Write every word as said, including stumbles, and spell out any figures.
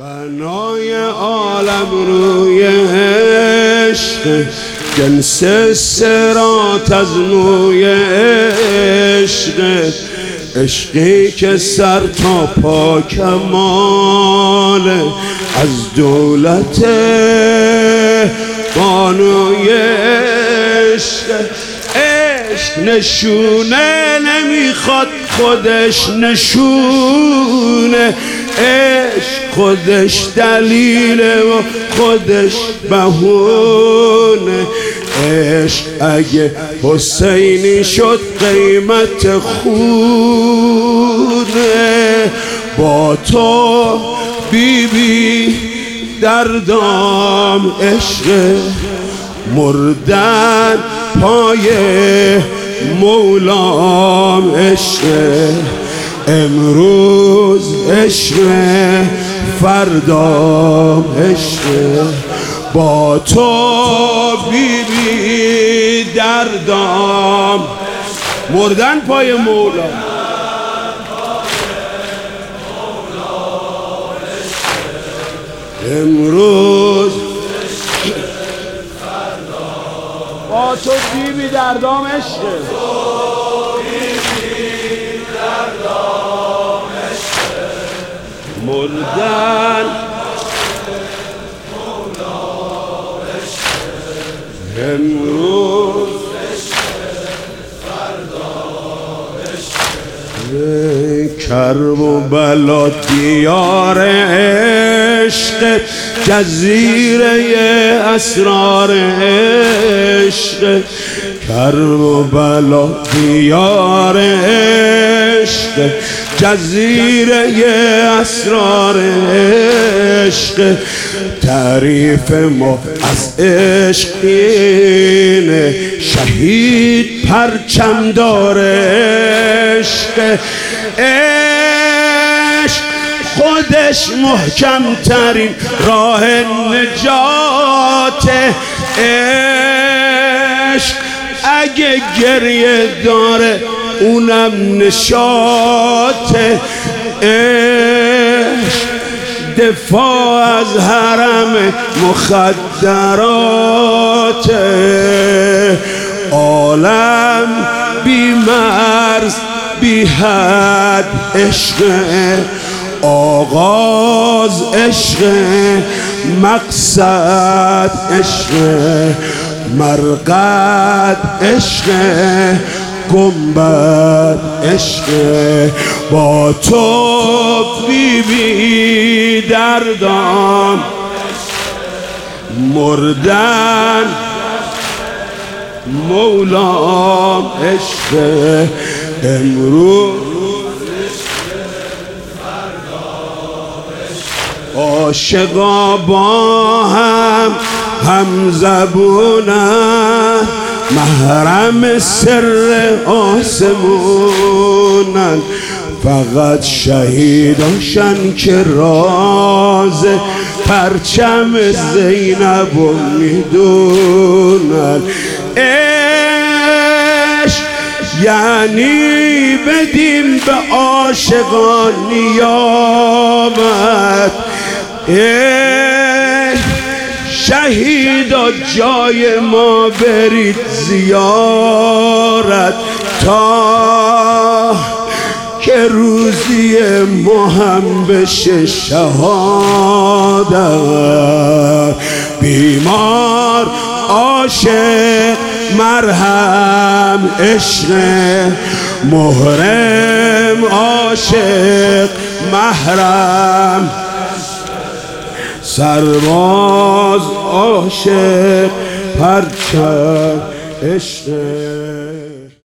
بنای عالم روی عشق، جنس صراط از موی عشق، عشقی که سر تا پا کماله، از دولت بانوی عشق. عشق نشونه نمیخواد خودش نشونه، عشق خودش دلیله و خودش بهونه. عشق اگه حسینی شد قیمت خونه، با تو بی بی دردام عشق، مردن پای مولام عشق. امروز عشق فردام عشق، با تو بی بی دردام، مردن پای مولام. امروز با تو بی بی دردام عشق، مردن امروز کرب و بلا دیار عشق، جزیره اسرار عشق. کرب و بلا دیار عشق، جزیره اسرار عشق. تعریف ما از عشق اینه، شهید پرچم داره عشق. عشق خودش محکم ترین راه نجات. عشق اگه گریه داره اونم نشاط. عشق دفاع از حرم مخدرات. عالم بی مرز بی حد عشق، آغاز عشق، مقصد عشق، مرقد عشق، گنبد عشق. با تو بی بی دردام، مردن مولام عشق. امروز عاشقا با هم هم زبونن، محرم سر آسمونن. فقط شهیداشن که راز پرچم زینب رو میدونن. عشق یعنی بدیم به عاشقان نیامد. شهیدا جای ما برید زیارت، تا که روزی ما هم بشه شهادت. بیمار عاشق مرهم عشق، محرم عاشق محرم. سرباز عاشق پرچم عشق.